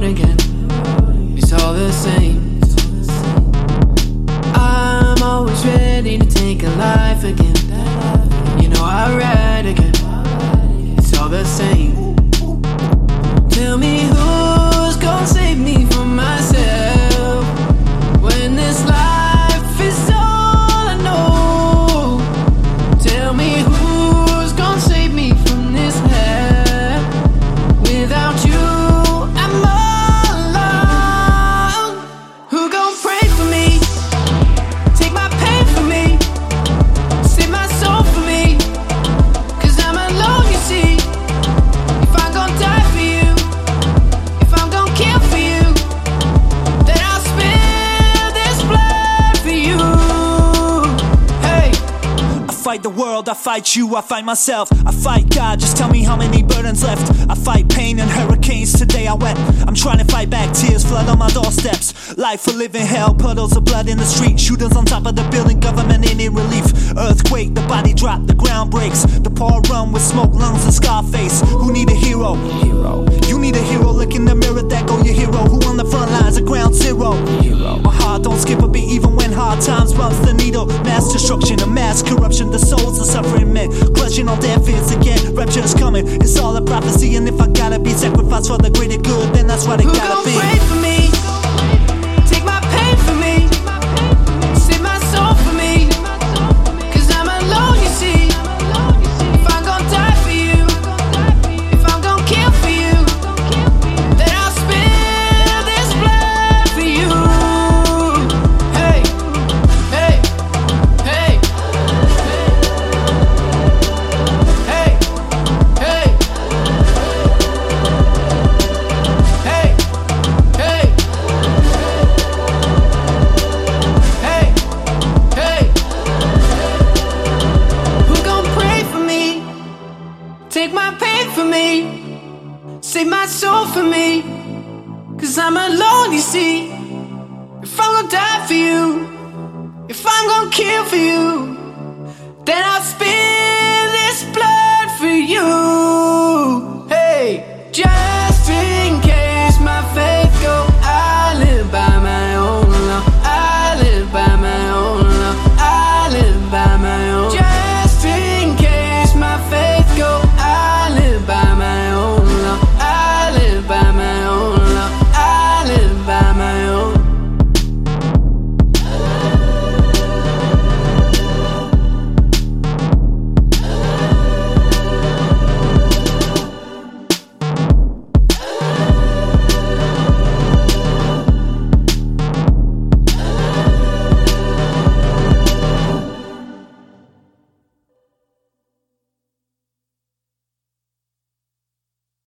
again. It's all the same. I'm always ready to take a life again. You know I ride again. It's all the same. Tell me who's gonna save me from myself when this life is all I know. Tell me who's gonna save me from this hell. Without you I'm all alone. Who gon' pray for me? Take my pain for me. Save my soul for me. 'Cause I'm alone, you see. If I'm gon' die for you, if I'm gon' kill for you, then I'll spill this blood for you. Hey, I fight the world, I fight you, I fight myself, I fight God, just tell me how many burdens left. I fight pain and hurricanes, today I wept. I'm trying to fight back, tears flood on my doorsteps. Life a living hell, puddles of blood in the street. Shooters on top of the building, government ain't in relief. Earthquake, the body drop, the ground breaks. The poor run with smoke, lungs and Scarface. Who need a hero? You need a hero, look in the mirror, that go your hero. Who on the front lines at ground zero? My heart don't skip a beat even when hard times bumps the needle. Mass destruction and mass corruption, the souls of suffering men clutching on their fears again. Rapture's coming, it's all a prophecy. And if I gotta be sacrificed for the greater good, then that's what it who gotta gon' be. pray for me? Take my pain for me. Save my soul for me. 'Cause I'm alone, you see. If I'm gon' die for you, if I'm gon' kill for you, then I'll spill this blood for you. Hey, hey, hey, hey, hey, hey, hey, hey, hey. Who gon' pray for me? Take my pain for me. Save my soul for me. 'Cause I'm alone, you see. If I'm gon' die for you, if I'm gon' kill for you, then I'll spill this blood for you.